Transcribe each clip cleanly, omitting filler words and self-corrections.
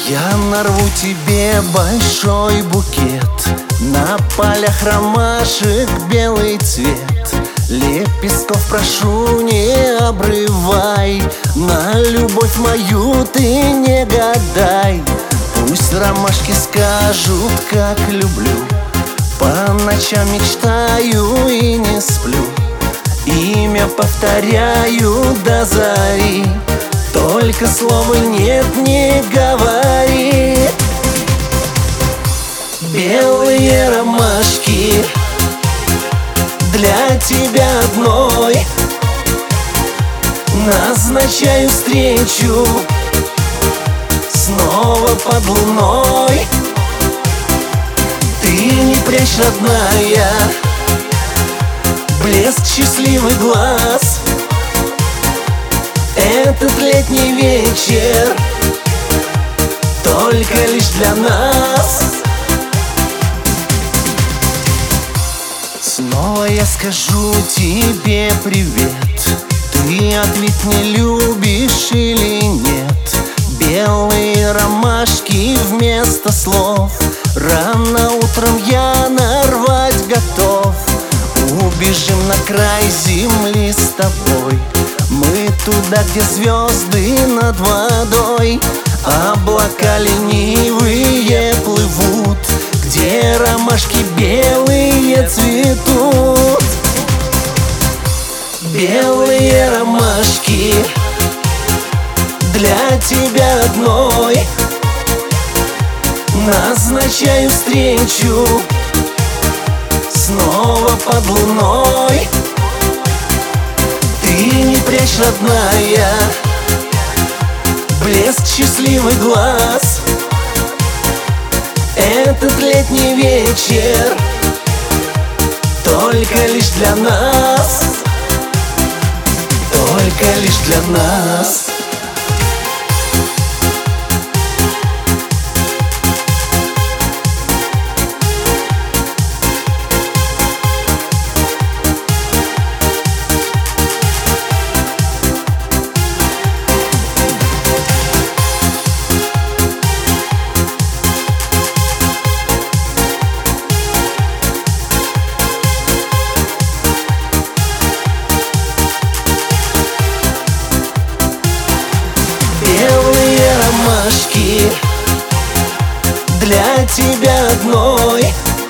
Я нарву тебе большой букет, на полях ромашек белый цвет. Лепестков прошу, не обрывай, на любовь мою ты не гадай. Пусть ромашки скажут, как люблю, по ночам мечтаю и не сплю. Имя повторяю до зари, только слова нет не говори. Белые ромашки для тебя одной, назначаю встречу снова под луной. Ты не прячь, родная, блеск счастливый глаз. Этот летний вечер только лишь для нас. Снова я скажу тебе привет, ты ответь, не любишь или нет. Белые ромашки вместо слов, рано утром я нарвать готов. Убежим на край земли с тобой, мы туда, где звезды над водой. Облака ленивые плывут, где ромашки белые цветут. Белые ромашки для тебя одной, назначаю встречу снова под луной. Ты не прячь, родная, блеск счастливый глаз. Этот летний вечер только лишь для нас, только лишь для нас. Белые ромашки для тебя одной,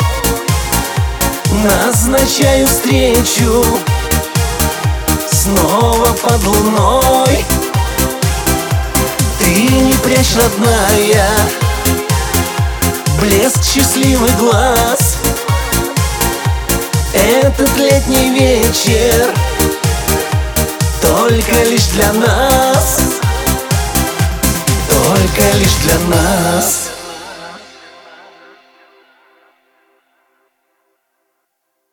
назначаю встречу снова под луной. Ты не прячь, родная, блеск счастливый глаз. Этот летний вечер только лишь для нас, только лишь для нас.